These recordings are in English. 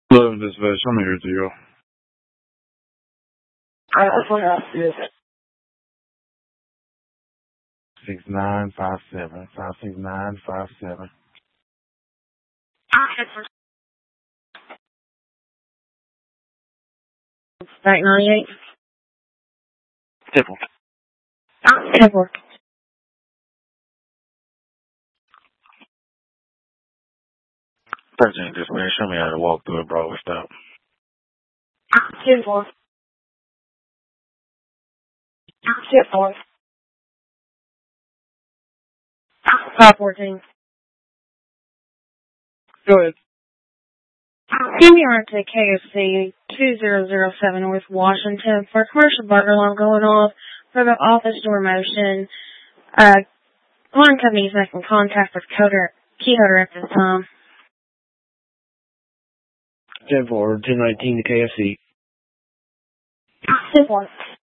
Hello, dispatch. I'm here to you. What's going on? Yes. 6957. 56957. Right, 98. Tipple. Temple. President dispatch. Show me how to walk through a Broadway stop. Temple. Temple. 514. Go ahead. Give me on to KFC 2007 North Washington for a commercial burger alarm going off for the office door motion. One company is making contact with key holder at this time. 10-4, 1019 to KFC. Temple.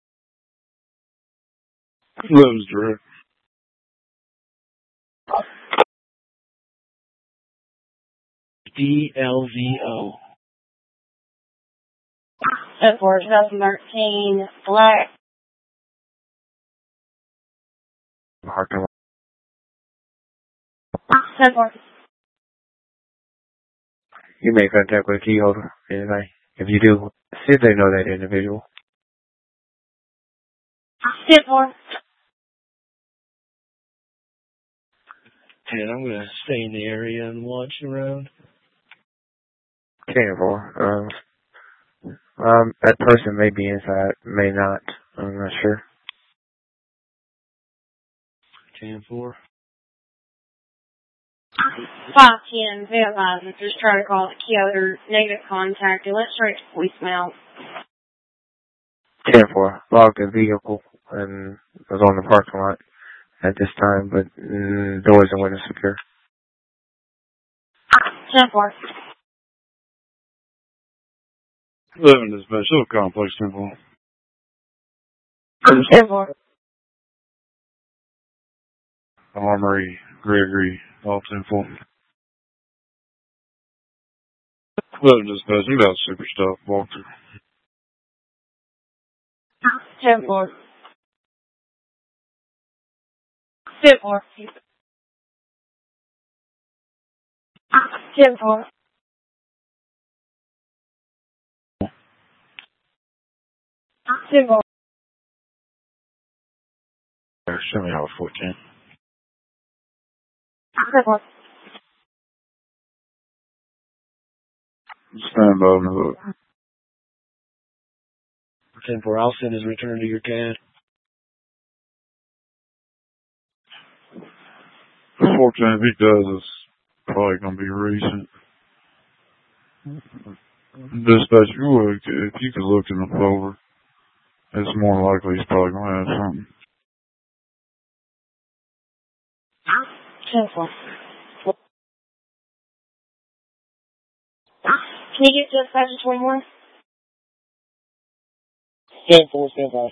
Love's direct. DLVO. For 2013 Black. Parking lot. Temple. You make contact with a key holder. Anyway, if you do, see if they know that individual. Temple. 10, I'm going to stay in the area and watch around. 10-4. That person may be inside, may not. I'm not sure. 10-4. 510, realizes just try to call the key holder, negative contact, and went straight to voicemail. 10-4. Logged the vehicle and was on the parking lot at this time, but doors and windows secure. 10-4. 11 dispatch. Little complex temple. 10-4. Armory. Gregory. All temple. 11 dispatch. You got super stuff. Walk through. 10-4. 10-4. 10-4. 10-4. Show me how 14. 10-4. Stand by the hook. 10-4, I'll send his return to your CAD. 14, if he does, it's probably going to be recent. Dispatch, if you could look in the folder, it's more likely he's probably going to have something. 10-4. Can you get to dispatch 21? 10-4, stand by.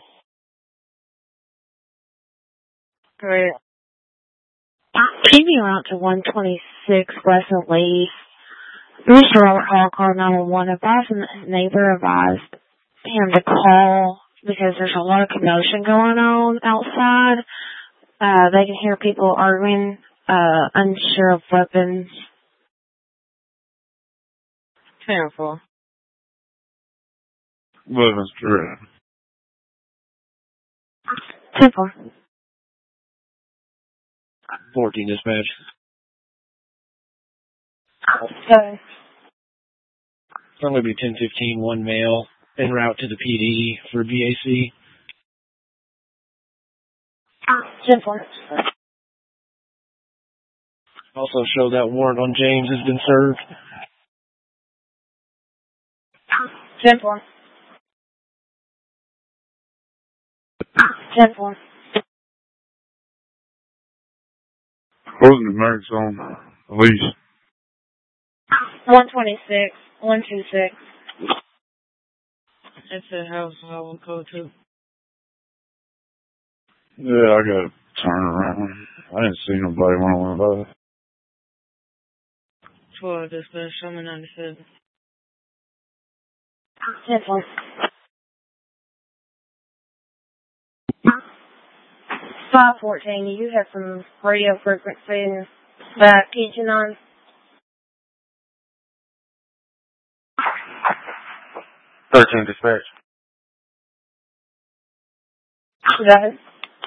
Great. Can you out to 126 Weston Lee? Mr. Robert Hall called 911. Advising his neighbor advised him to call because there's a lot of commotion going on outside. They can hear people arguing, unsure of weapons. 10-4. 11's direct. 10-4. 14, dispatch. Okay. I'm going to be 1015, one male, en route to the PD for BAC. 10-4. Also show that warrant on James has been served. 10-4. 10-4. Closing the marks on police. 126. 126. That's the house I will go to. Yeah, I got to turn around. I didn't see nobody when I went by. 12, dispatch, I'm in 97. 10-4. 514, you have some radio frequency that teaching on. Dispatch. Go ahead.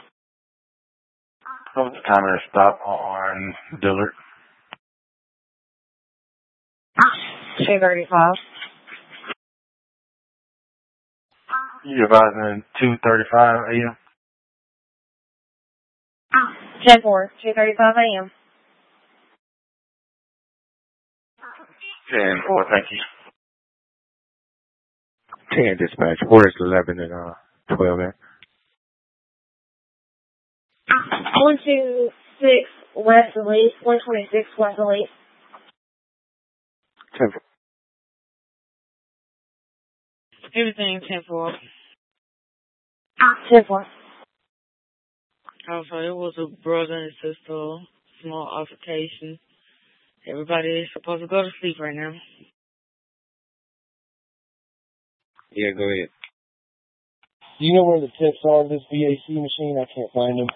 What's the time of the stop on Dillard? 235. You advising 2:35 a.m.? 10-4, 2:35 a.m. 10-4, thank you. 10 dispatch. Where's 11 and 12 at? 126 West Elite, 126 West Elite. 10-4. Everything 10-4. 10-4. Also, it was a brother and sister, small altercation. Everybody is supposed to go to sleep right now. Yeah, go ahead. Do you know where the tips are of this VAC machine? I can't find them.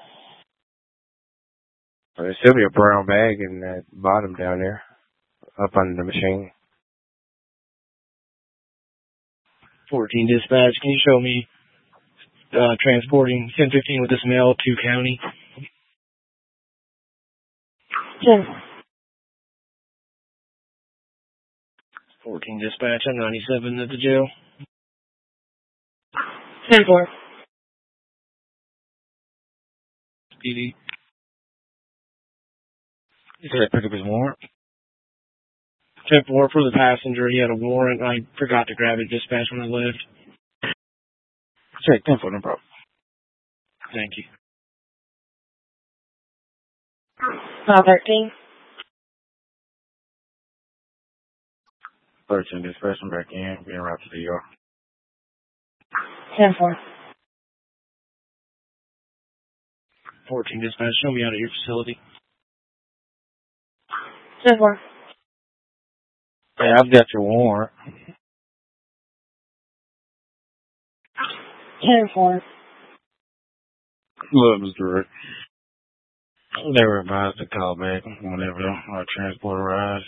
There's still be a brown bag in that bottom down there, up under the machine. 14 dispatch, can you show me transporting 1015 with this mail to county? 10. 14 dispatch, I'm 97 at the jail. 10-4. PD. You said I pick up his warrant? 10-4 for the passenger. He had a warrant. I forgot to grab it dispatch when I left. Check 10-4, no problem. Thank you. 513. 13 dispatch, I'm back in, being routed to the ER. 10-4. 14 dispatch, show me out at your facility. 10-4. Hey, I've got your warrant. 10-4. 11 is direct. They were advised to call back whenever our transport arrives.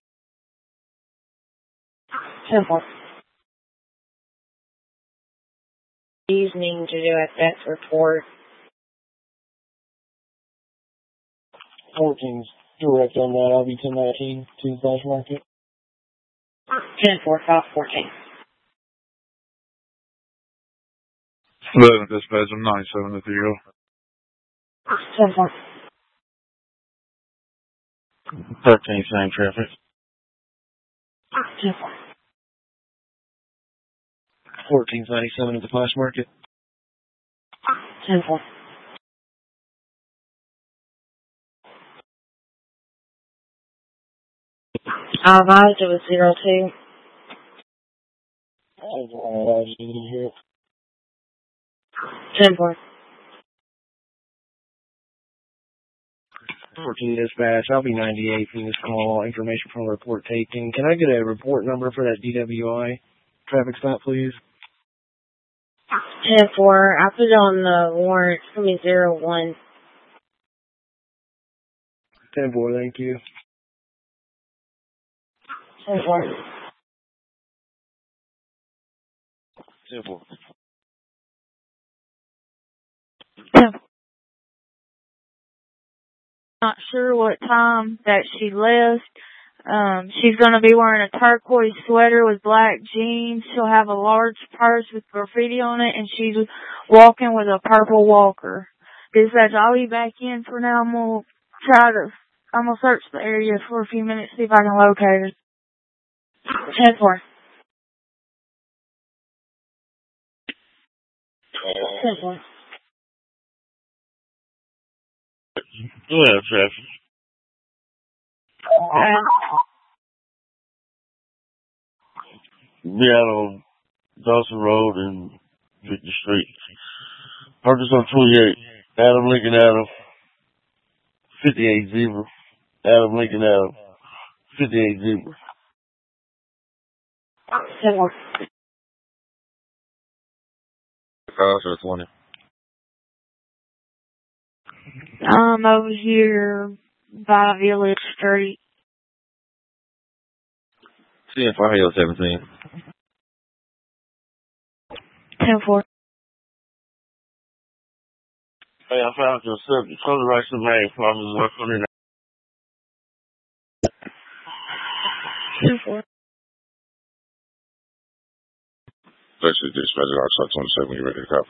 10-4. Evening to do a death report. 14's direct on that. I'll be 1019 to the Flash Market. 10-4, 514. 11 dispatch, I'm 97 at the ER. 10-4. 13, same traffic. 10-4. 14's 97 at the Flash Market. 10-4. I advised it was 02. I don't know, I just didn't hear it. 10-4. 14 dispatch, I'll be 98 from this call. Information from a report taken. Can I get a report number for that DWI traffic stop, please? 10-4. I put it on the warrant. It's going to be 01. 10-4, thank you. 10-4. 10-4. Not sure what time that she left. She's going to be wearing a turquoise sweater with black jeans. She'll have a large purse with graffiti on it, and she's walking with a purple walker. Dispatch, I'll be back in for now. I'm going to search the area for a few minutes, see if I can locate her. 10-4. 10-4. Go ahead, traffic. Be out on Dawson Road and Victor Street. Purchase on 28. Adam Lincoln Adam. 58 Zebra. Adam Lincoln Adam. 58 Zebra. 10-4. call to the 20. I'm over here by Village Street. 10 for Hill 17. 10-4. Hey, I found your subject. Call the right to name. Probably work on it. 10-4. That's the dispatch outside 27 when you're ready to copy.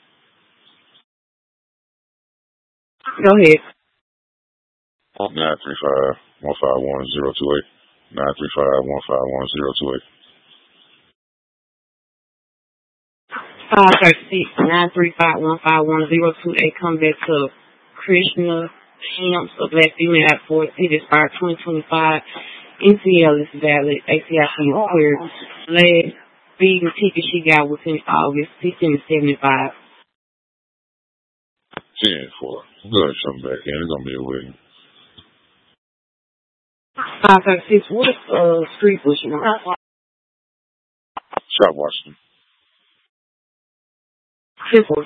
Go ahead. 935-151-028. 935-151-028. 536-935-151-028. Come back to Krishna Camps, a black female at Fort City, expired 2025. NCL is valid. ACIC is clear. Last big ticket she got was in August, 1675. 10-4. Good, something back in. It's gonna be a wedding. 536, what is street was you want? Shop Washington. 10-4.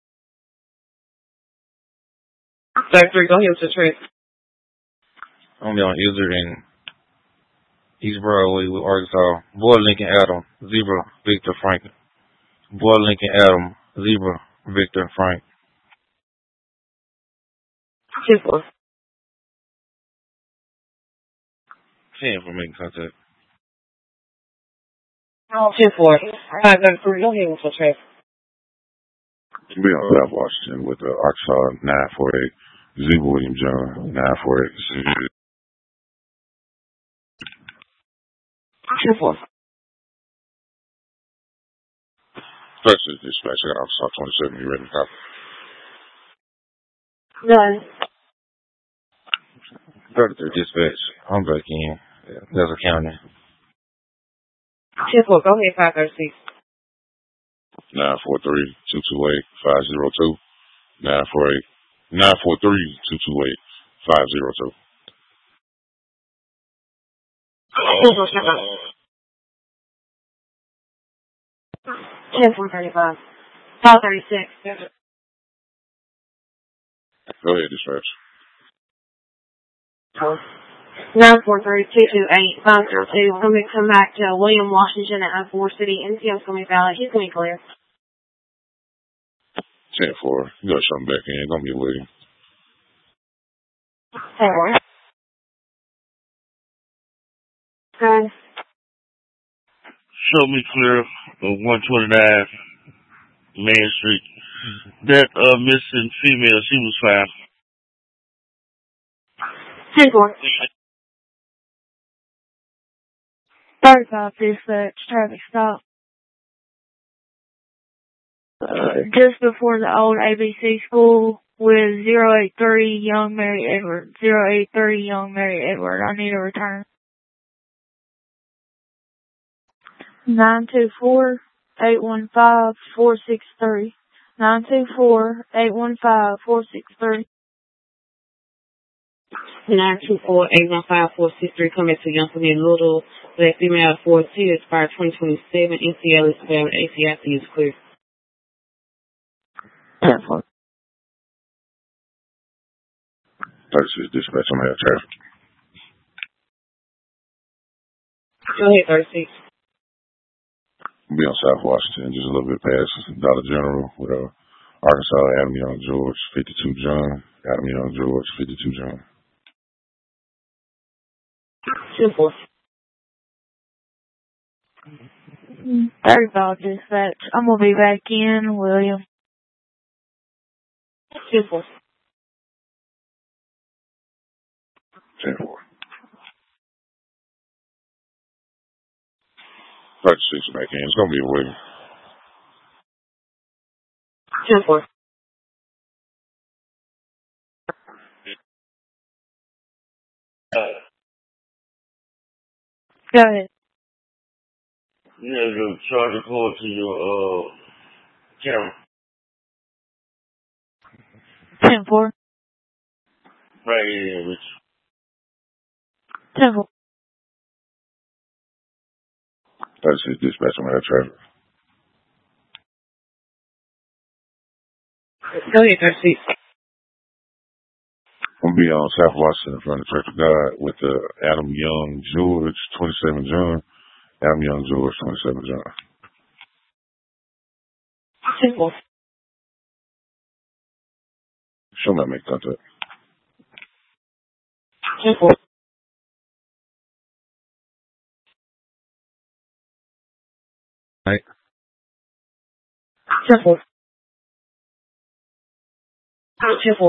33, go ahead with the track. I'm gonna be on Izzard in East Broadway with Arkansas. Boy Lincoln Adam, Zebra, Victor Frank. Boy Lincoln Adam, Zebra, Victor Frank. 10-4. 10 for making contact. 10-4. 533, go ahead with the track. Be on South Washington with the Arkansas 948. Zebra William John 948. 10-4. That's the dispatch. I got Arkansas 27 when you're ready to copy. Done. 33 dispatch. I'm back in. There's a county. 10-4, go ahead, 536. 943-228-502. 943-228-502. 10-4-35. 536. Go ahead, dispatch. 943-228-502. I'm going to come back to William Washington at I-4 City. NCM's going to be valid. He's going to be clear. 10-4. You got something back in. It's gonna be a wedding. 10-4. Good. Show me clear of 129 Main Street. That missing female, she was found. 10-4. 35 dispatch, traffic stop. Just before the old ABC school with 083 Young Mary Edward. 083 Young Mary Edward. I need a return. 924-815-463. 924-815-463. 924-815-463. Come back to Youngson and Little, black female at Fort City, expired 2027. NCL is valid. ACIC is clear. 10-4. 36 dispatch. I'm gonna have traffic. Go ahead, 36. Be on South Washington, just a little bit past Dollar General with Arkansas Adam Young George 52 John. Adam Young George 52 John. 10-4. 35 dispatch. I'm gonna be back in, William. 10-4. 10-4. 36 back in. It's gonna be a wedding. 10-4. Go ahead. You have to charge a cord to your camera. 10-4. Right here, Rich. 10-4. 36 dispatch. I'm gonna have traffic. Go ahead, 36. I'm gonna be on South Washington in front of the Church of God with Adam Young George, 27 John. Adam Young George, 27 John. 10-4. She'll not make contact. 10-4. Right. 10-4. 10-4.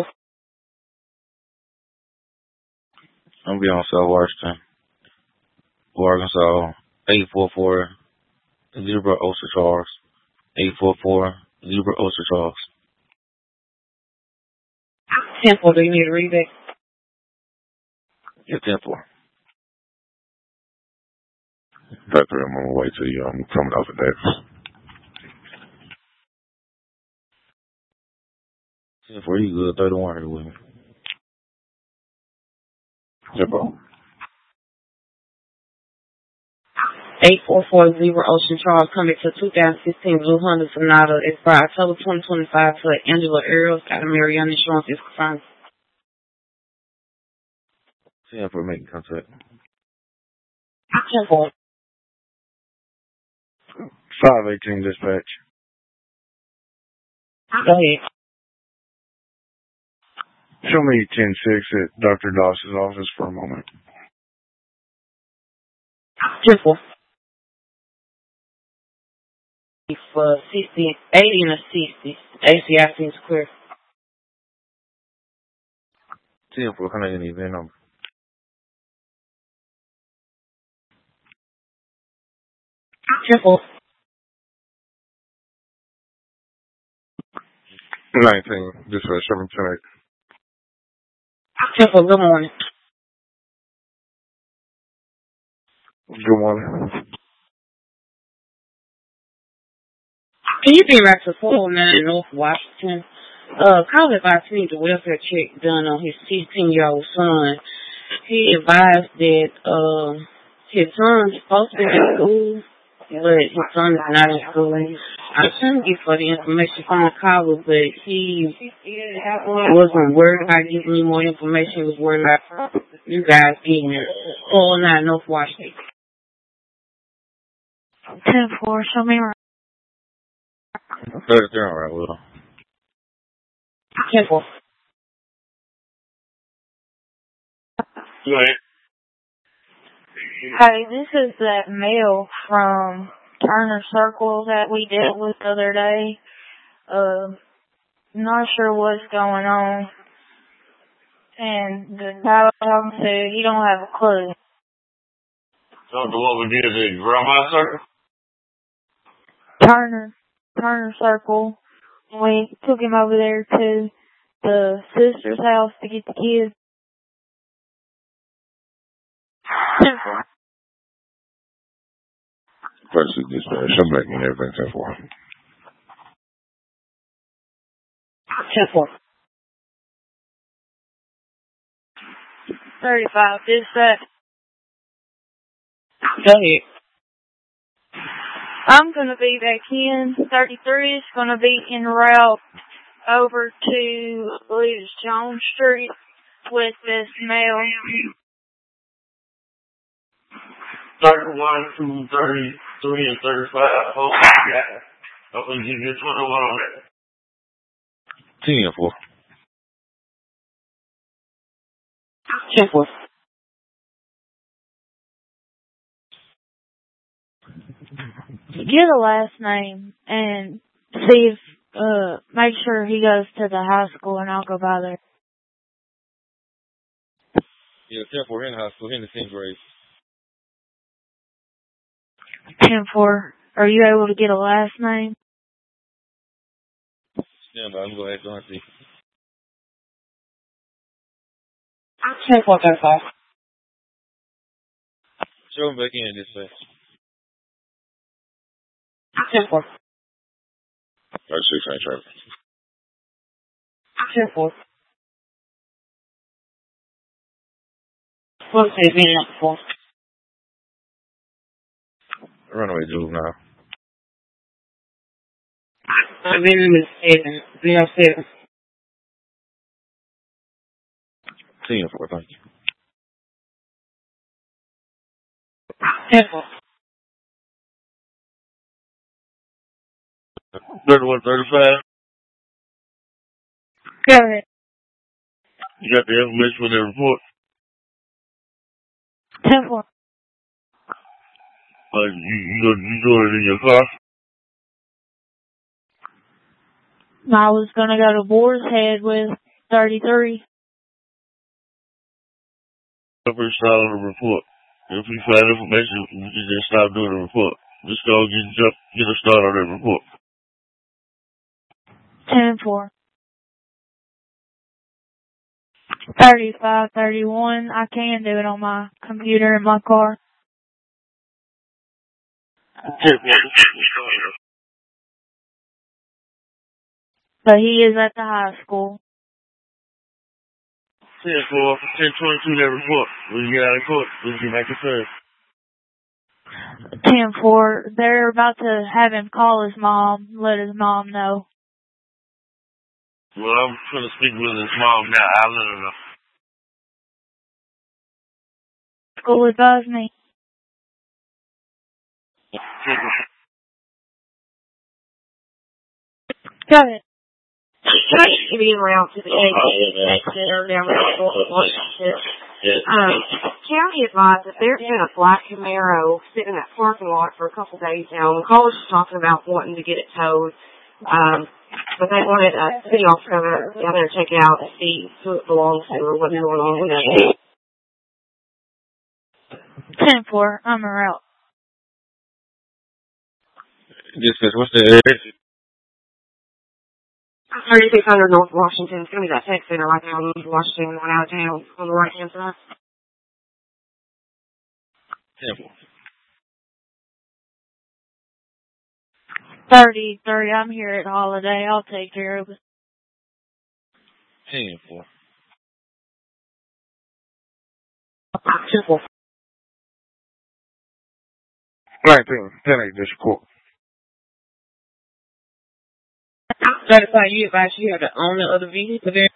I'm gonna be on South Washington, Arkansas, 844 Oster Charles. 844 Oster Charles. 10-4. Do you need to read that? Yeah, 10-4. Doctor, I'm gonna wait till you. I'm coming off of Davis. 10-4, you good? 31 here with me. Yep, bro. 8440 Ocean Charles coming to 2016 Blue Honda Sonata expired October 2025 to Angela Earls out of Mariana Insurance is confirmed. 10-4, making contact. 10-4. 518 dispatch. Go ahead. Show me 10-6 at Dr. Doss's office for a moment. 10-4. For 60, 80 and a 60. ACI seems clear. 10-4, can I get an event number? 10-4. 19, dispatch 710. 10-4, good morning. Good morning. Can you be back to 409 North Washington? Call advised me the welfare check done on his 16-year-old son. He advised that his son's supposed to be in school, but his son is not in school. I couldn't get for the information from the caller, but he wasn't worried about giving me more information. He was worried about you guys getting it. 409 North Washington. 10-4, show me around. 33, all right, Will. 10-4. Go ahead. Hey, this is that male from Turner Circle that we dealt with the other day. Not sure what's going on. And the guy said he don't have a clue. So the what we did at Grandma Circle? Turner Circle. We took him over there to the sister's house to get the kids. 10-4. 36 dispatch. I'm making everything 10-4. 10-4. 35, dispatch. Go ahead. I'm going to be back in. 33 is going to be en route over to, I believe it's Jones Street with this male. 31 to 33 and 35. Hope I'm going to give you 21 on that. 10-4. 10-4. Get a last name and see if, make sure he goes to the high school and I'll go by there. Yeah, 10-4 in high school, in the 10th grade. 10-4. Are you able to get a last name? Stand by, I'm going to ask Auntie. 10-4, 35. Show him back in this way. 10-4. 36 ain't traffic. 10-4. What's the event up for? Runaway juvenile. I've been in 7. 07. 10-4, thank you. 10-4. 3135. Go ahead. You got the information for the report? 10-4. You doing it in your car? I was going to go to Boar's Head with 33. Start on the report. If you find information, you can just stop doing the report. Just go get a start on that report. 10-4. 3531. I can do it on my computer in my car. 10-4. But he is at the high school. 10-4. 10-22 that report. When you get out of court, when you get back to service. 10-4. They're about to have him call his mom, let his mom know. Well, I'm trying to speak with his mom now. I'll let her know. School advised me. 10-4. Go ahead. Being around to the exit or down the county advised that there's been a black Camaro sitting in that parking lot for a couple days now. And the caller's talking about wanting to get it towed. But they wanted a city officer down there to check it out and see who it belongs to or what's going on with it. 10-4. I'm a route. Dispatch, what's the exit? 3600 North Washington. It's going to be that tech center right now in North Washington, going out of town on the right-hand side. 10-4. 33. I'm here at Holiday. I'll take care of it. 10-4. 10-4. 19, 10-8, District Court. Certified, you advise you have to own the other vehicle there?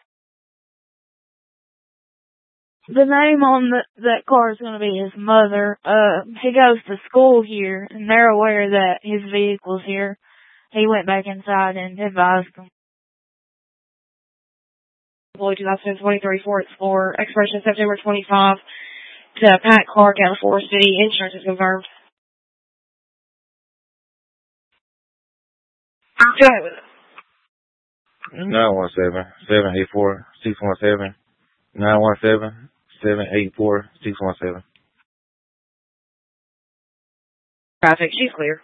The name on that car is going to be his mother. He goes to school here, and they're aware that his vehicle's here. He went back inside and advised them. Employee 2023 Ford Explorer, expiration September 25 to Pat Clark out of Forest City. Insurance is confirmed. Go ahead with it. 917-784-617. 917-784-617. Traffic, she's clear.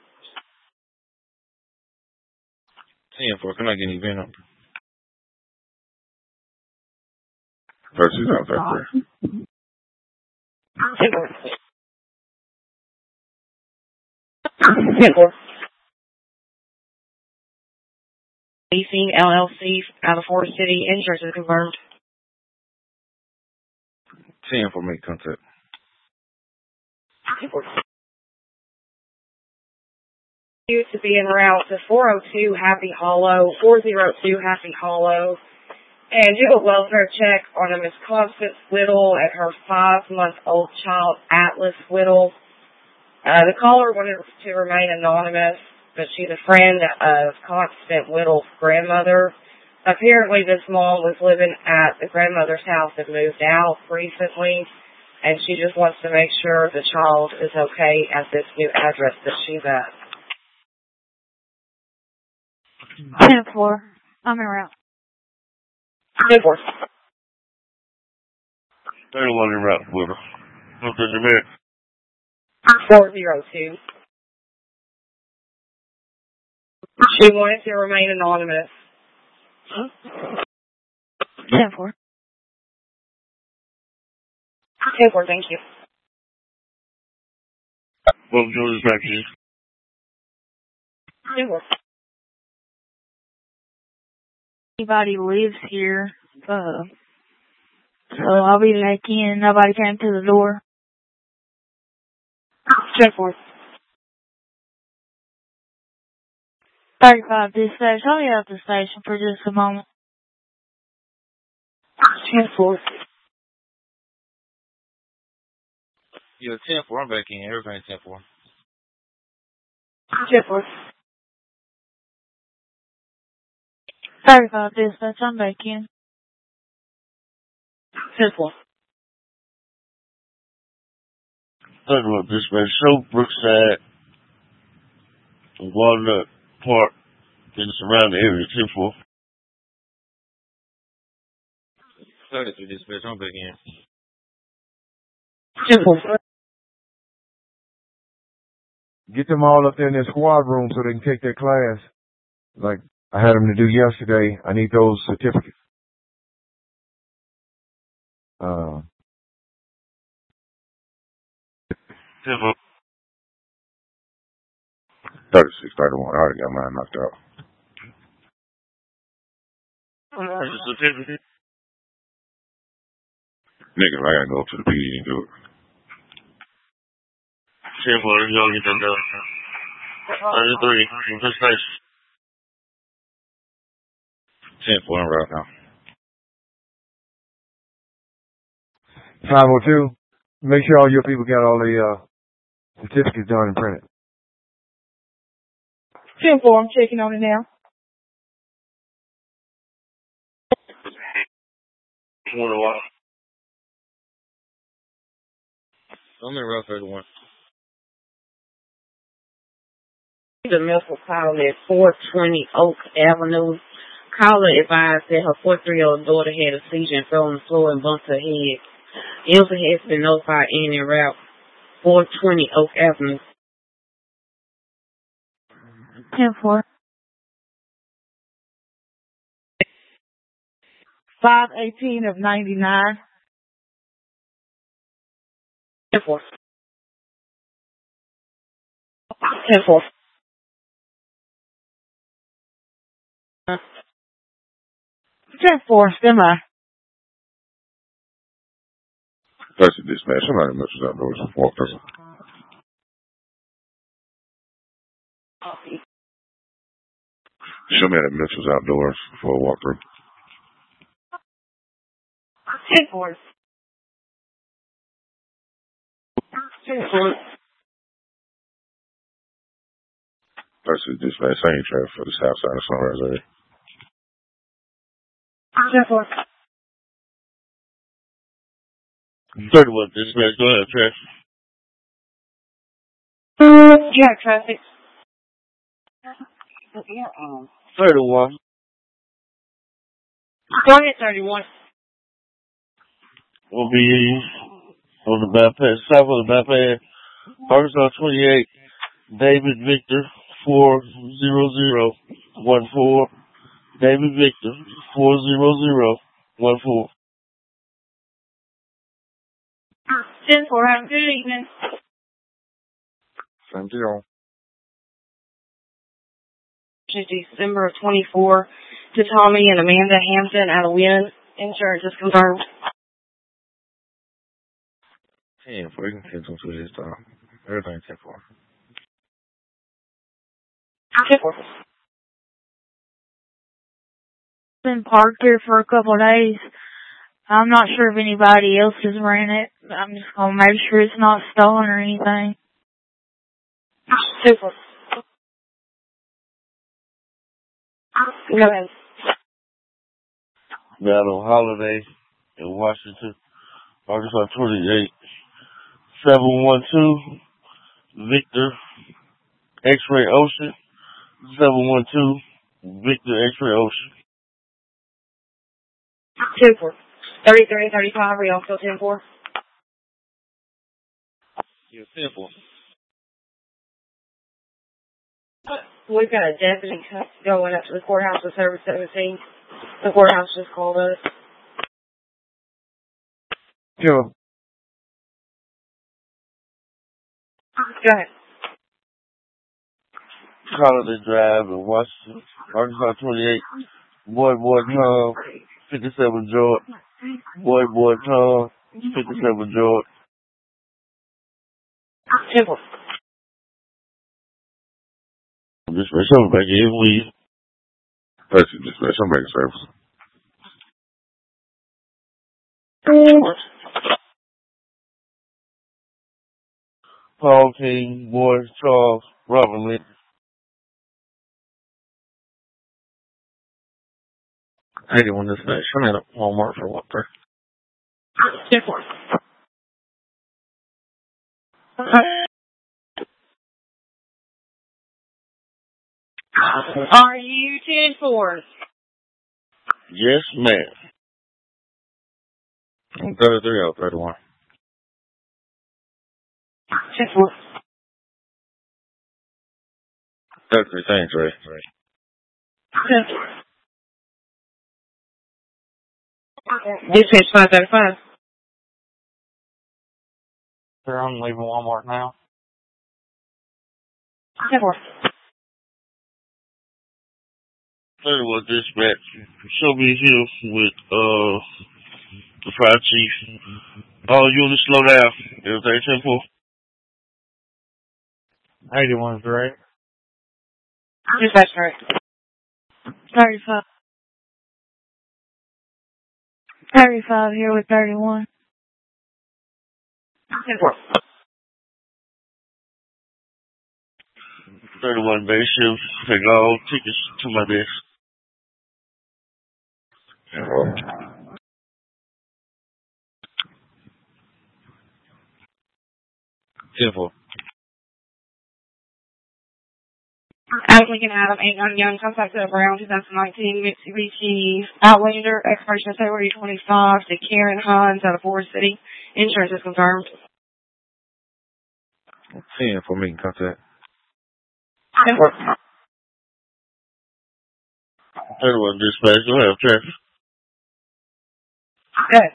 10-4, can I get any VIN number? 13 out there. 10-4. Leasing LLC out of Forest City. Insurance is confirmed. 10-4, make contact. 10-4. You to be en route to 402 Happy Hollow, 402 Happy Hollow, and do a welfare check on a Miss Constance Whittle and her 5-month-old child, Atlas Whittle. The caller wanted to remain anonymous, but she's a friend of Constance Whittle's grandmother. Apparently, this mom was living at the grandmother's house and moved out recently, and she just wants to make sure the child is okay at this new address that she's at. 10-4. I'm en route. 10-4. 31 en route with her. What's in the minute? 402. She wanted to remain anonymous. 10-4. 10-4, thank you. Welcome to the practice. 10-4. Anybody lives here, so I'll be back in. Nobody came to the door. 10-4. 35 dispatch. I'll be at the station for just a moment. 10-4. Yeah, 10-4. I'm back in. Everything 10-4. 10-4. 35 dispatch, I'm back in. 10-4. 31 dispatch. Show Brookside, Walnut Park, in the surrounding area. 10-4. 33 dispatch. I'm back in. 10-4. Get them all up there in their squad room so they can take their class. Like I had them to do yesterday. I need those certificates. 10-4. 36, 31. I already got mine knocked out. Certificate. Nigga, I gotta go to the PD and do it. 10-4. Y'all get that done. 33. Investigation. 10-4. I'm right now. 502. Make sure all your people got all the certificates done and printed. 10-4, I'm checking on it now. I'm in Route 31. The medical call at 420 Oak Avenue. Caller advised that her 4-3-year-old daughter had a seizure and fell on the floor and bumped her head. Elsa has been notified in and route 420 Oak Avenue. 10-4. 518 of 99. 10-4. 10-4. 10-4, semi. 30 dispatch. Somebody mentions outdoors. Walk through. Show me that Mitchell's outdoors before I walk through. 10-4. 10-4. 30 dispatch. Same traffic for the south side of Sunrise area. 10-4. 31 dispatch. Go ahead, traffic. Yeah, traffic. 31. Go ahead, 31. Will be on the bypass, south of the bypass. Arkansas 28. David Victor 40014. David Victor 40014. 10-4, have a good evening. Same deal. December of 24 to Tommy and Amanda Hampton out of Wynn. Insurance is confirmed. 10-4. You can send them to this time. Everything 10-4. 10-4. Been parked here for a couple of days. I'm not sure if anybody else has ran it. I'm just gonna make sure it's not stolen or anything. 10-4. Go ahead. Battle Holiday in Washington. Arkansas 28. 712. Victor X-Ray Ocean. 712. Victor X-Ray Ocean. 10-4. 33, 35, are y'all still 10-4? Yeah, 10-4. We've got a deputy going up to the courthouse with service 17. The courthouse just called us. Sure. Go ahead. Holiday Drive in Washington. Arkansas 28. Boy Tom. 57 George. Boy Tom. 57 George. 10-4. Dispatch, I'm back in, please. 30 dispatch. I'm making service. 10-4. Paul King, Boy, Charles, Robert Lincoln. 81 dispatch. I'm at Walmart for what, sir? 10-4. Are you 10-4? Yes, ma'am. 33 out 31. 10-4. 33, thanks, Ray. 10-4. Dispatch 535. Sir, I'm leaving Walmart now. 10-4. 31 dispatch. Show me here with, the fire chief. All units slow down. Everything 10-4. 81's right. Dispatch right. 35. 35 here with 31. 10-4. 31 base shift. Take all tickets to my desk. 10-4. Adam Lincoln Adam, 8 Young, contact to Brown 2019 Mitsubishi Outlander, expiration of February 25 to Karen Hines out of Forest City. Insurance is confirmed. 10 for me, contact. 10-4. 31 dispatch. Don't have traffic. Good.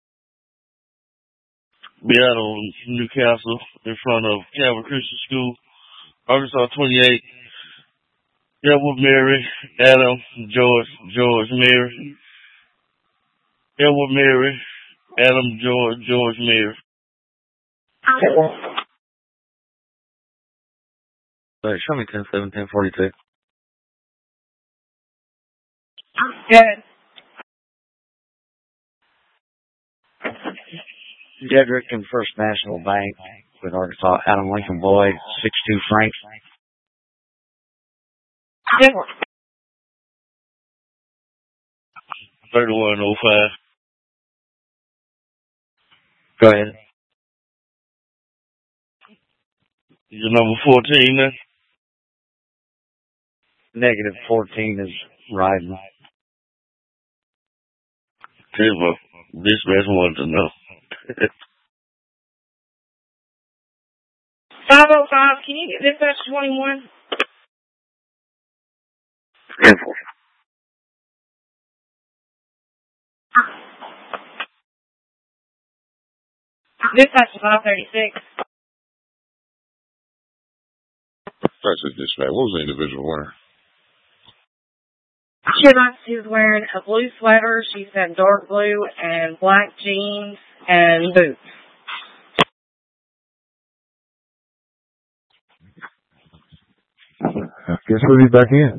Be out on Newcastle in front of Calvin Christian School, Arkansas 28. Edward, Mary, Adam, George, Mary. Edward, Mary, Adam, George, Mary. Hey, show me 10-7, 10-42. Good. Dedrick and First National Bank with Arkansas, Adam Lincoln Boyd, 62 Frank. 10-4. 3105. Go ahead. Your number 14 then? Negative 14 is riding. Timber. Dispatch wanted to know. 505, can you get dispatch 21? 10-4. Dispatch 536. That's a dispatch. What was the individual wearing? She was wearing a blue sweater. She's had dark blue and black jeans and boots. I guess we'll be back in.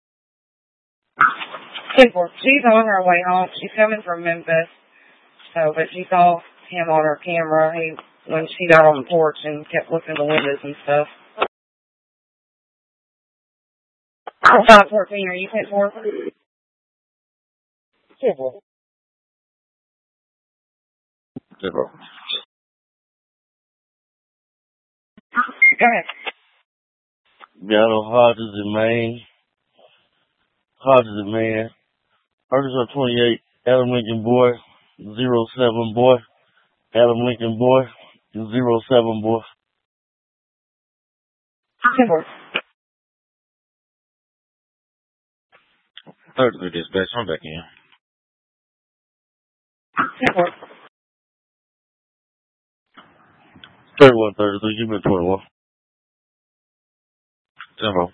10-4. She's on her way home. She's coming from Memphis. But she saw him on her camera when she got on the porch and kept looking at the windows and stuff. 514, are you 10-4? 10-4. 10-4. Go ahead. Be out on Hodges in Maine. Hodges in Maine. Arkansas 28. Adam Lincoln Boy. 07 Boy. Adam Lincoln Boy. 07 Boy. 10-4. 33 dispatch. I'm back in. 10-4. 31, 33. You've been 21. 10-4.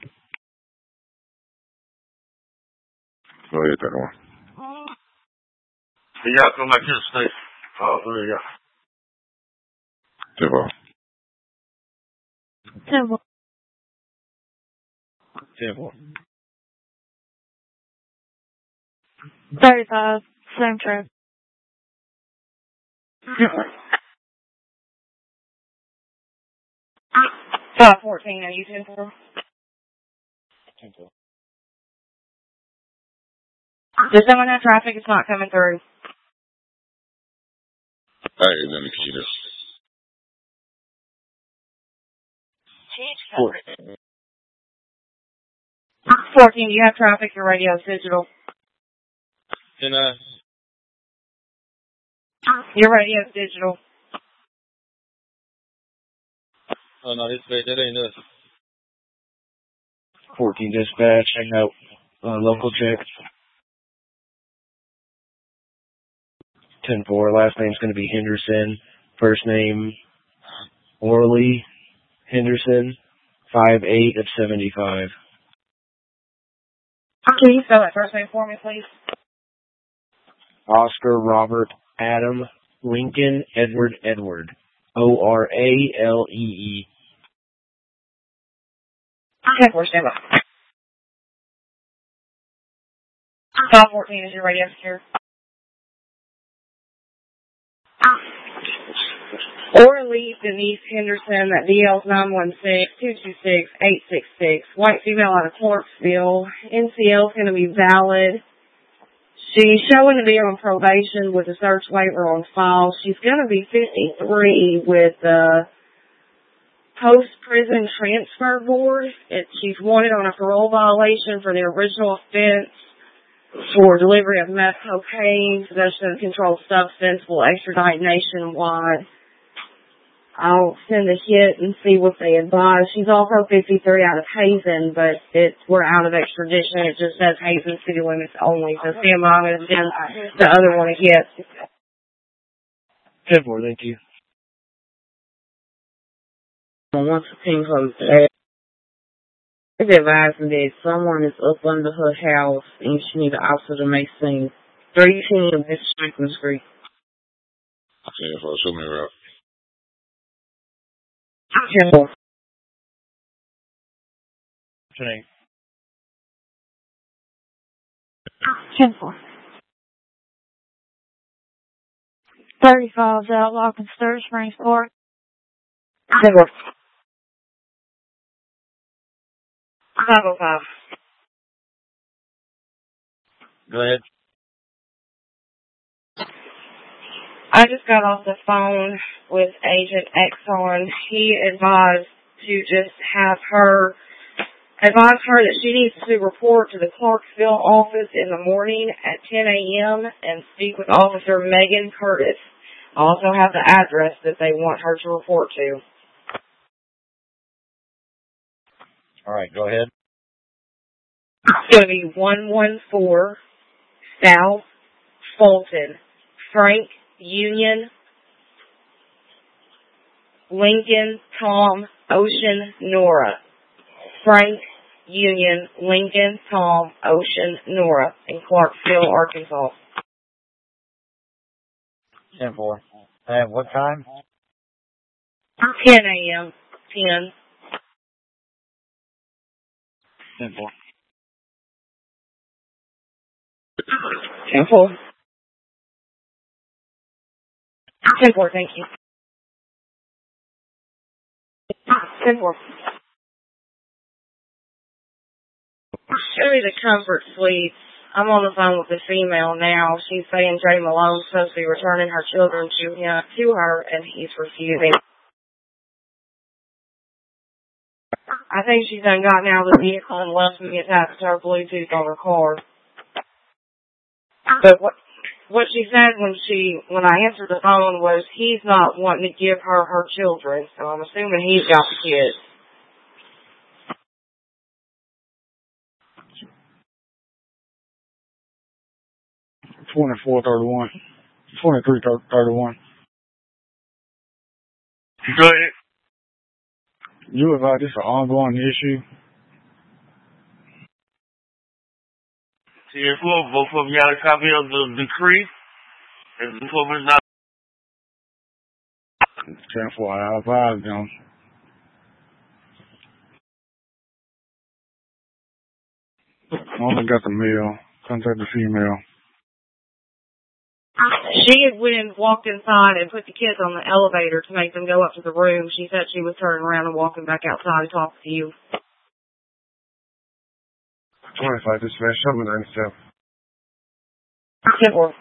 Go ahead, 31. Y'all come back to the state. Oh, there you go. 10-4. 10-4. 10-4. 35. Same trip. 10-4. 514, are you 10-4? 10-4. Does someone have traffic? It's not coming through. Hey, let me keep this. 14, do you have traffic? Your radio's digital. Can Your radio's digital. Oh no, that ain't us. 14 dispatch. Hang out. Local check. 10-4. Last name's going to be Henderson. First name Orly Henderson. 5'8" of 75. Can you spell that first name for me, please? Oscar Robert Adam Lincoln Edward Oralee. 10-4, stand by. 514, is your radio secure? Orly Denise Henderson, that DL's 916-226-866. White female out of Clarksville. NCL is going to be valid. She's showing to be on probation with a search waiver on file. She's going to be 53 with the Post-Prison Transfer Board. She's wanted on a parole violation for the original offense for delivery of meth cocaine, possession of controlled substance, will extradite nationwide. I'll send a hit and see what they advise. She's also 53 out of Hazen, but we're out of extradition. It just says Hazen city limits only. So Sam, I'm going to send the other one a hit. 10-4, thank you. Once the team comes today, it's advising that someone is up under her house and she needs an officer to make scene. 13 of this Franklin Street. 10-4, show me around. 10-4. 10-4. 35's Outlock and Stir Springs Park. 10-4. 505. Go ahead. I just got off the phone with Agent Exxon. He advised to just advise her that she needs to report to the Clarksville office in the morning at 10 a.m. and speak with Officer Megan Curtis. I also have the address that they want her to report to. All right, go ahead. It's going to be 114 South Fulton, Frank Union, Lincoln, Tom, Ocean, Nora. Frank Union, Lincoln, Tom, Ocean, Nora in Clarksville, Arkansas. 10-4. At what time? 10 a.m. 10. 10-4. 10-4. 10-4, thank you. 10-4. Show me the Comfort Suites. I'm on the phone with the female now. She's saying Jay Malone's supposed to be returning her children to her, and he's refusing. I think she's done gotten out of the vehicle and left me attached to her Bluetooth on her car. But what she said when I answered the phone was he's not wanting to give her her children, so I'm assuming he's got the kids. 24-31. 23-31. Go ahead. You advise this an ongoing issue? TF4, both of them got a copy of the decree. And both of them is not. 10-4, I advise them. I only got the male. Contact the female. She had went and walked inside and put the kids on the elevator to make them go up to the room. She said she was turning around and walking back outside to talk to you. 25 dispatch, something 97. 10-4.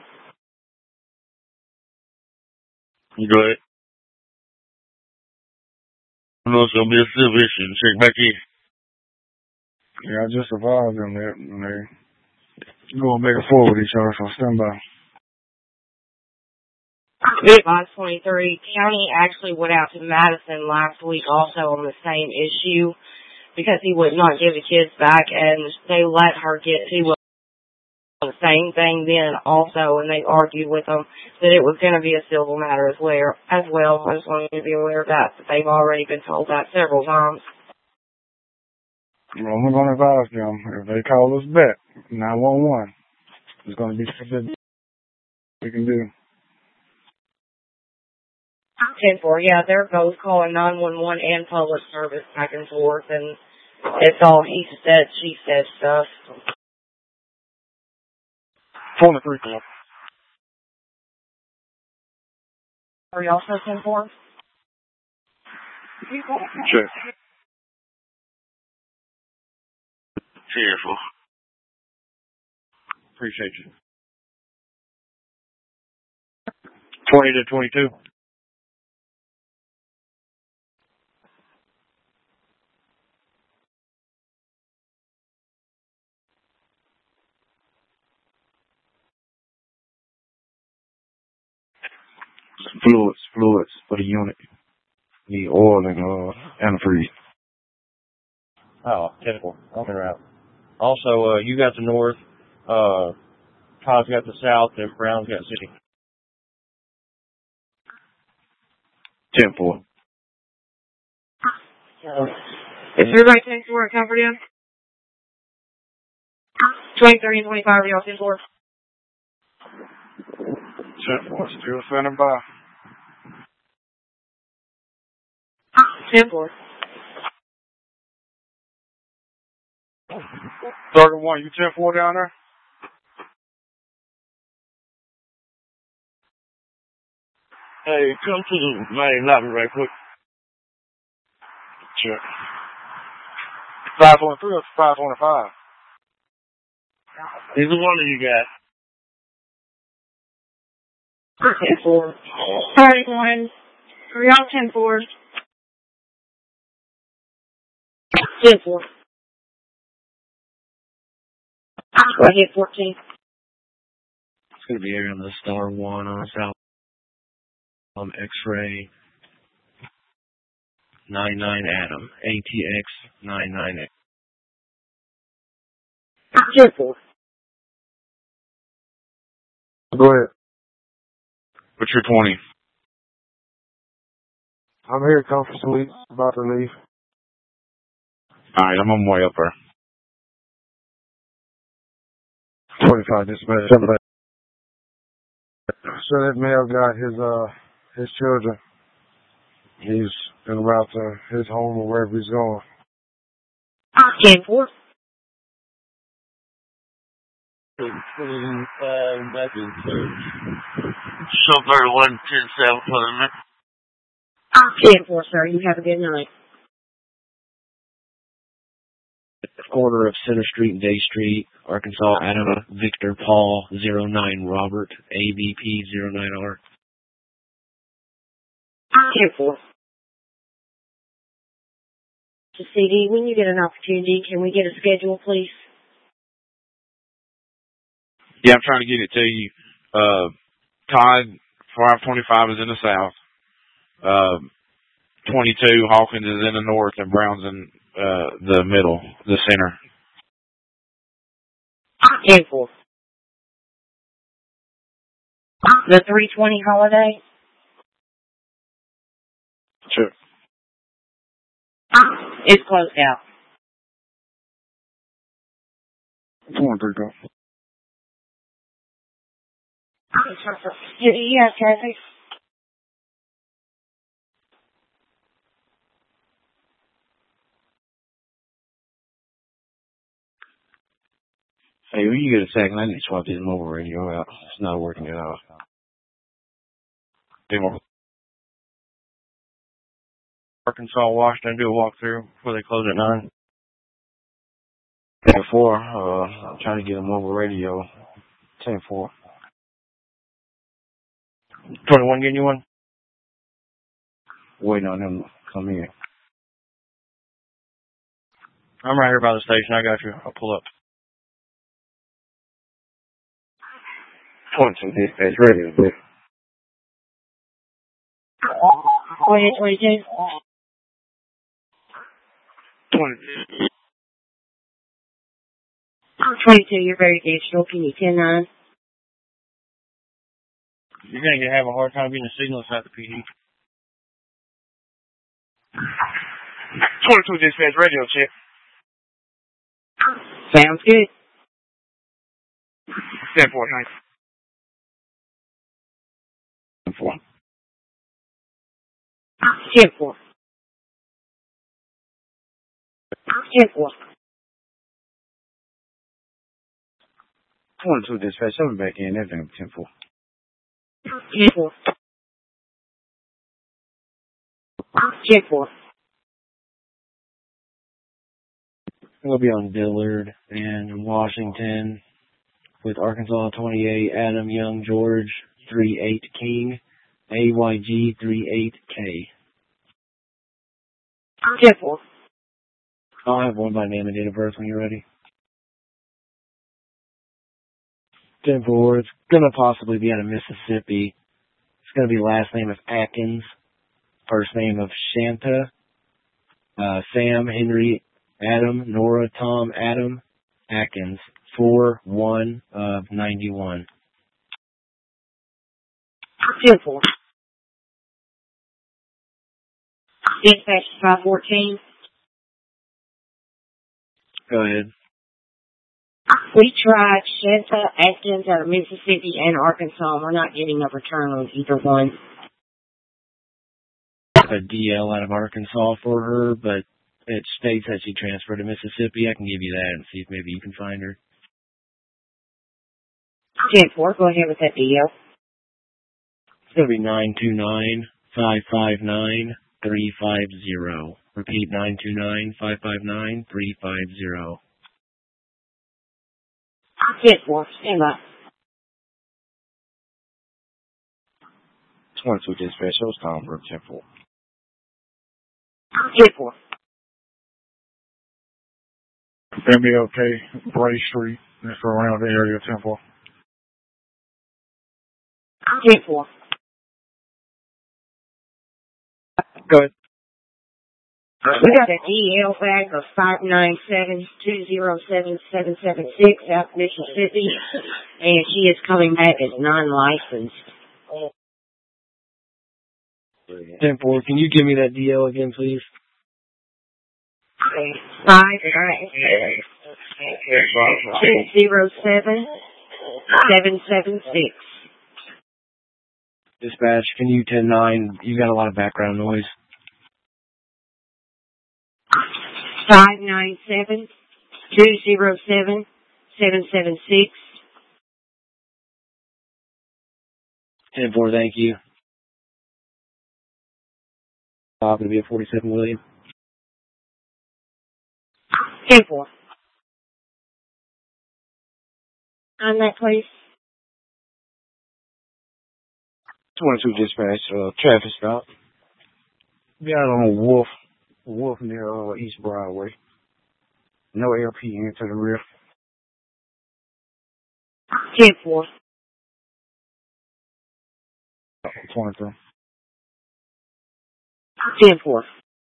Go ahead. I know it's gonna be a civil issue. Check back in. Yeah, I just advised them that they're going back and forth with each other, so stand by. Advice 23. County actually went out to Madison last week also on the same issue because he would not give the kids back, and they let her get to the same thing then also, and they argued with them that it was going to be a civil matter as well. I just wanted you to be aware of that they've already been told that several times. Well, I'm going to advise them, if they call us back, 911, it's going to be something we can do. 10-4, yeah, they're both calling 911 and public service back and forth, and it's all he said, she said stuff. 23, call. Are you also 10-4? Check. Careful. Appreciate you. 20 to 22. Fluids for the unit. Need oil and antifreeze. Oh, 10-4. Okay, right. Also, you got the north, Todd's got the south, and Brown's got city. 10-4. Is everybody 10-4 at Comfort Inn? 23 and 25, are y'all 10-4? 10-4, still standing by. 10-4. 31, you 10-4 down there? Hey, come to the main lobby right quick. Check. 523 or 525? Either one of you guys. 10-4. 31. Are y'all 10-4? 10-4. Go ahead, 14. It's going to be around the star 1 on south. X-ray 99 Adam. ATX 99X. 10-4. Go ahead. What's your 20? I'm here at Comfort Suite, about to leave. Alright, I'm on my way up there. 25 dispatch. So that male got his children. He's en route to his home or wherever he's going. 10-4. Back in so 31, 10-7 for the minute. 10-4, sir. You have a good night. Corner of Center Street and Day Street, Arkansas, Adam, Victor, Paul, 09 Robert, AVP 09R. 10-4. So, CD, when you get an opportunity, can we get a schedule, please? Yeah, I'm trying to get it to you. Todd, 525 is in the south. 22, Hawkins is in the north, and Brown's in the middle, the center. 10-4. The 320 holiday? Sure. It's closed out. 23, go. Yeah, Kathy. Hey, when you get a second, I need to swap this mobile radio out. It's not working at all. Arkansas, Washington, do a walkthrough before they close at 9. Before, I'm trying to get a mobile radio. 10-4. 21 getting you one? Waiting on them to come in. I'm right here by the station. I got you. I'll pull up. 22 dispatch radio, bitch. Go ahead, 22. 22, you're very digital. Can you 10-9? You're going to have a hard time getting a signal inside the PD. 22 dispatch radio, check. Sounds good. 10-4, 10-4. 10-4. 10-4. 22 dispatch, something back in. Everything 10-4. 10-4. 10-4. We'll be on Dillard and Washington with Arkansas 28, Adam Young George 38 King, AYG 38K. 10-4. I'll have one by name and date of birth when you're ready. 10-4. It's going to possibly be out of Mississippi. It's going to be last name of Atkins, first name of Shanta, Sam, Henry, Adam, Nora, Tom, Adam, Atkins, 4-1 of 91. 10-4. Dispatch 514. Go ahead. We tried Shanta, Atkins, out of Mississippi, and Arkansas. We're not getting a return on either one. A DL out of Arkansas for her, but it states that she transferred to Mississippi. I can give you that and see if maybe you can find her. 10-4. Go ahead with that DL. It's going to be 929-559-350. Repeat, 929-559-350. 10-4. Stand by. 22 dispatch, shows Tom Brook, 10-4. 10-4. MLK, Bray Street, that's around the area, 10-4. 10-4. Go ahead. We got an EL back of 597-207-776 out of Mississippi, and she is coming back as non-licensed. 10-4. Can you give me that DL again, please? 597-207-776. Dispatch, can you 10-9? You got a lot of background noise. 597-207-776. 10-4, thank you. Going to be at 47 William. 10-4. On that, please. 22 dispatch, traffic stop. Got on a wolf near East Broadway. No LP into the rear. 10-4. 23. 10-4.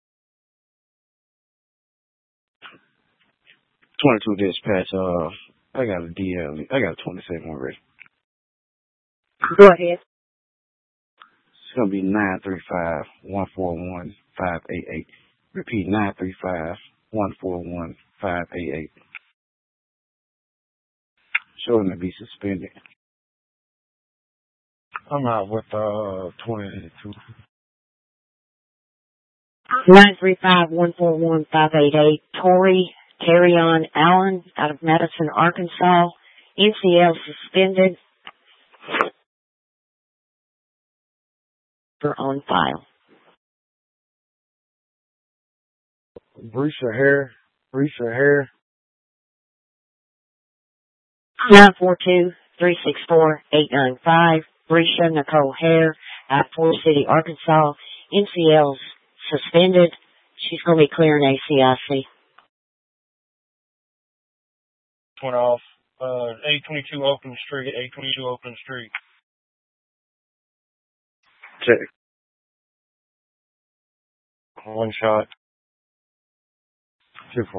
22 dispatch, I got a DL. I got a 27 already. Go ahead. It's going to be 935-141-588. Repeat, 935-141-588. Showing to be suspended. I'm out with 22. 935-141-588. Terrion Allen out of Madison, Arkansas. NCL suspended. on file. Breisha Hare. 942-364-895. Breisha Nicole Hare at Forest City, Arkansas. NCL's suspended. She's going to be clearing ACIC. Went off 822 Oakland Street. Check. One shot. 2-4.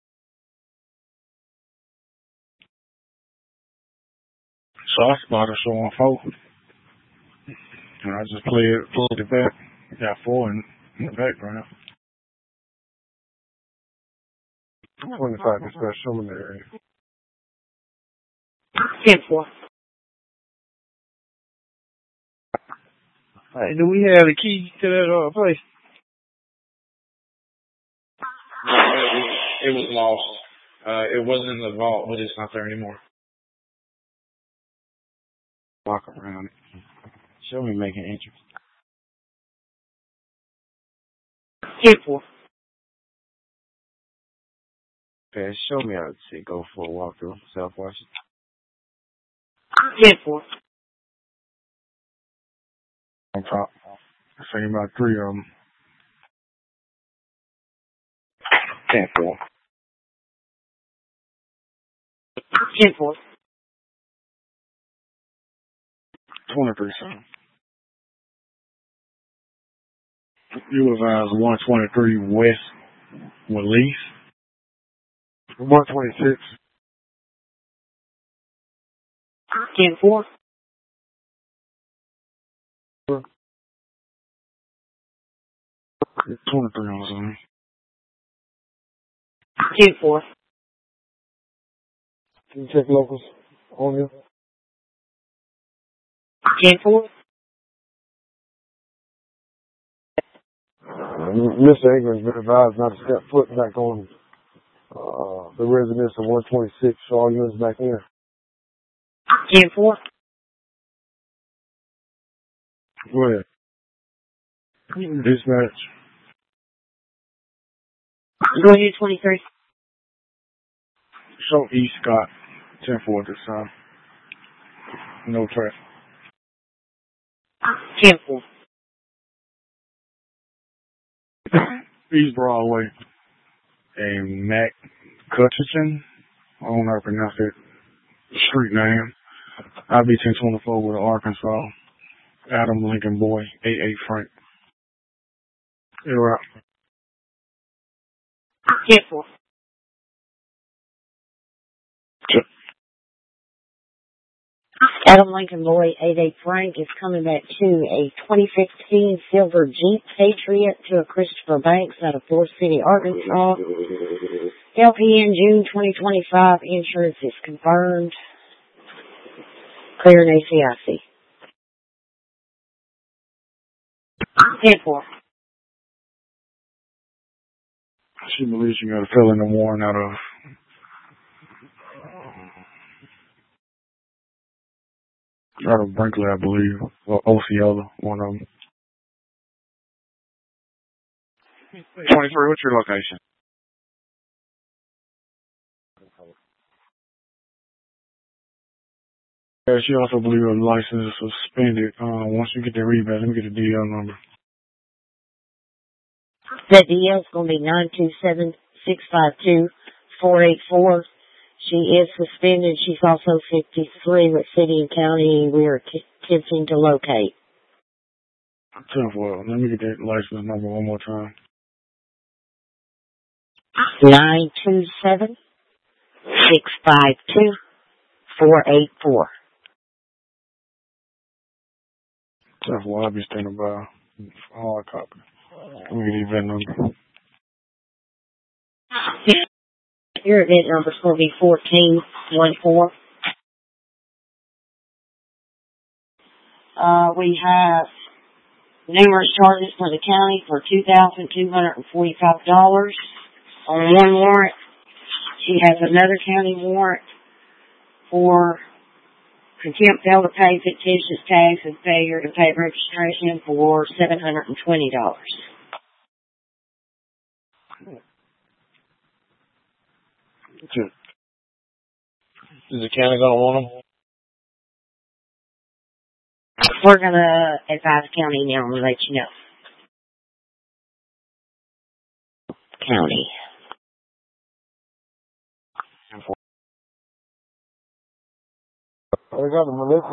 So I spotted her on 4. And I just pulled it back. Got 4 in the background. 25 special in the area. 10-4. Hey, do we have the key to that place? It was lost. It wasn't in the vault, but it's not there anymore. Walk around it. Show me making entries. 10-4. Okay, show me how to go for a walkthrough. South Washington. 10-4. On top. I seen about 3 of them. 10-4. 10-4. 23 something. You advise 123 West Release. 126. 10-4. 23 on something. 10-4. Can you check locals on you? 10-4. Mr. Ingram's been advised not to step foot back on the residence of 126, so all units back in. 10-4. Go ahead. Dispatch. Go ahead, 23. Show East Scott. 10-4 this time. No traffic. 10-4. East Broadway. A Mac Cutchinson. I don't know how to pronounce that street name. IB 1024 with Arkansas. Adam Lincoln Boy. 88 Frank. You're out. 10-4. Adam Lincoln Boy, 88 Frank, is coming back to a 2015 silver Jeep Patriot to a Christopher Banks out of Forest City, Arkansas. LPN June 2025. Insurance is confirmed. Clearing ACIC. 10-4. She believes she got a felony warrant out of Brinkley, I believe, or Osceola, one of them. 23, what's your location? Yeah, she also believes her license is suspended. Once you get the rebate, let me get the DL number. The DL is going to be 927-652-484. She is suspended. She's also 53 with city and county. We are attempting to locate. 10-4. Let me get that license number one more time. 927-652-484. 10-4. I'll be standing by. Hard copy. Let me get the event number. Your event number is going to be 1414. We have numerous charges for the county for $2,245 on one warrant. She has another county warrant for Contempt failed to pay fictitious tax and failure to pay registration for $720. Is the county gonna want them? We're gonna advise the county now and let you know. County. I got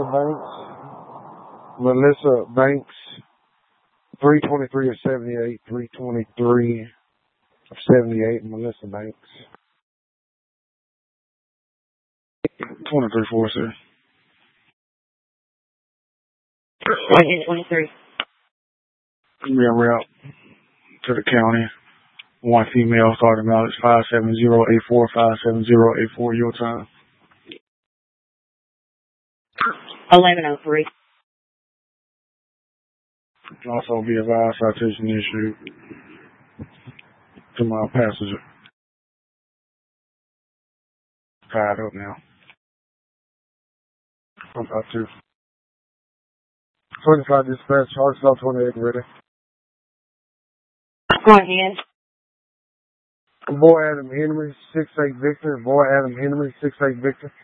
Melissa Banks, 323 of 78, 323 of 78, Melissa Banks. 23-4, sir. 23. We are route to the county. One female starting out is 57084, 57084, your time. 1103. Also be advised, citation issued to my passenger. Tied up now. I'm about to. 25 dispatch, Arkansas 28 ready. Go ahead. Boy Adam Henry, 6'8 Victor. Boy Adam Henry, 6'8 Victor.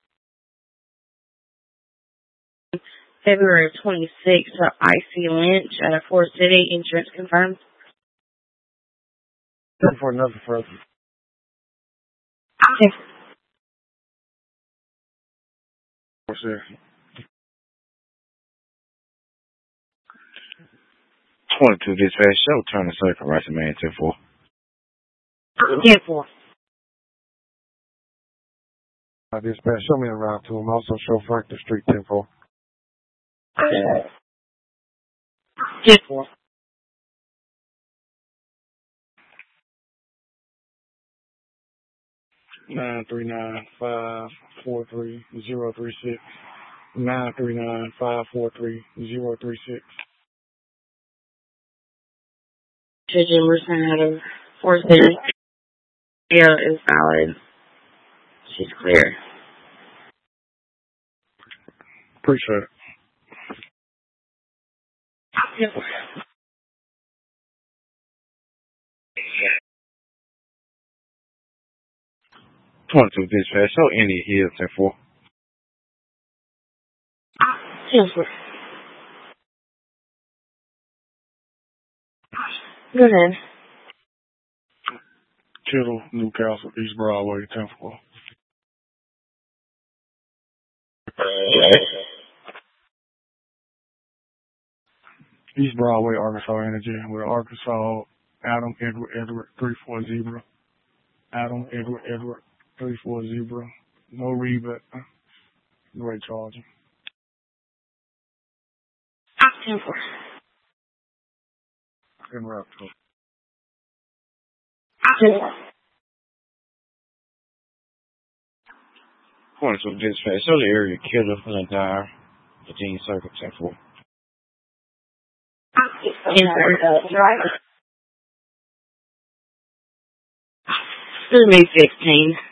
February 26th for I.C. Lynch at a Forest City. Insurance confirmed. For another further. Okay. What's there? 22 dispatch, show turn the circle, right to man 10-4. 10-4. Dispatch, show me a route to him. Also show Frank the Street 10-4. 10-4. Nine 39543 939-543-036. Judge Emerson out of Forest City. Yeah, is valid. She's clear. Appreciate it. Yep. Dispatch, show India Hills 10-4. 10-4. Go ahead. Kittle, Newcastle, East Broadway, 10-4. East Broadway, Arkansas Energy, with Arkansas, Adam Edward 34 Adam Edward 34 No rebate, no rate charging. 10-4. In route to him. 10-4. 22 dispatch, show the area killer from the entire Virginia Circle 10-4. Driver. This is May 16.